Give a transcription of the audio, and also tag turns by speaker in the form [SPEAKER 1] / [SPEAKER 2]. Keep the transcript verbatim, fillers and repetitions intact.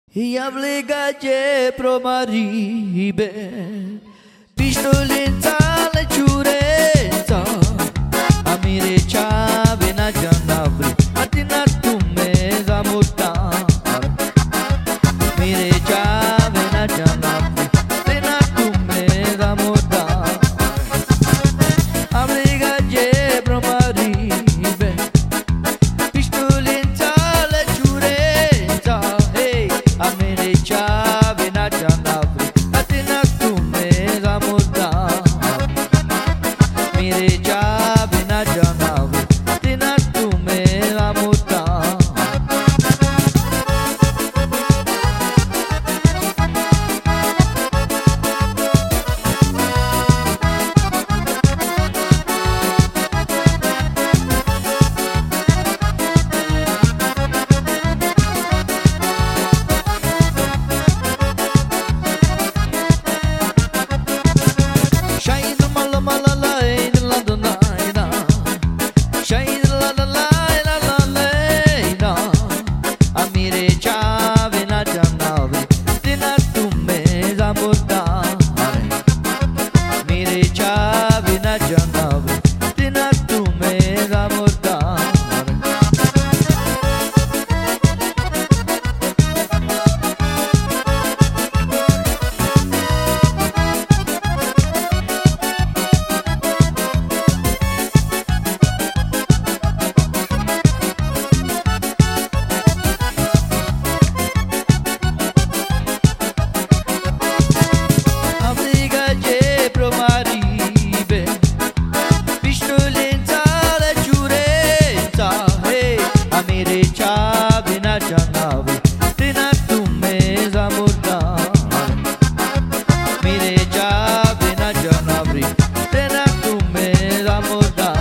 [SPEAKER 1] Javlegaje promaribe Pistolența le ciurența Amire ceave na janavri Atina tume za mutar Mire ceave na janavri Atina tume za mutar Javlegaje promaribe Pistolența le ciurența Hey, amire ceave na janavri Atina tume za mutar Mire ceave na janavri Atina tume za mutar Mire ceave na janavri Tena tume za mutar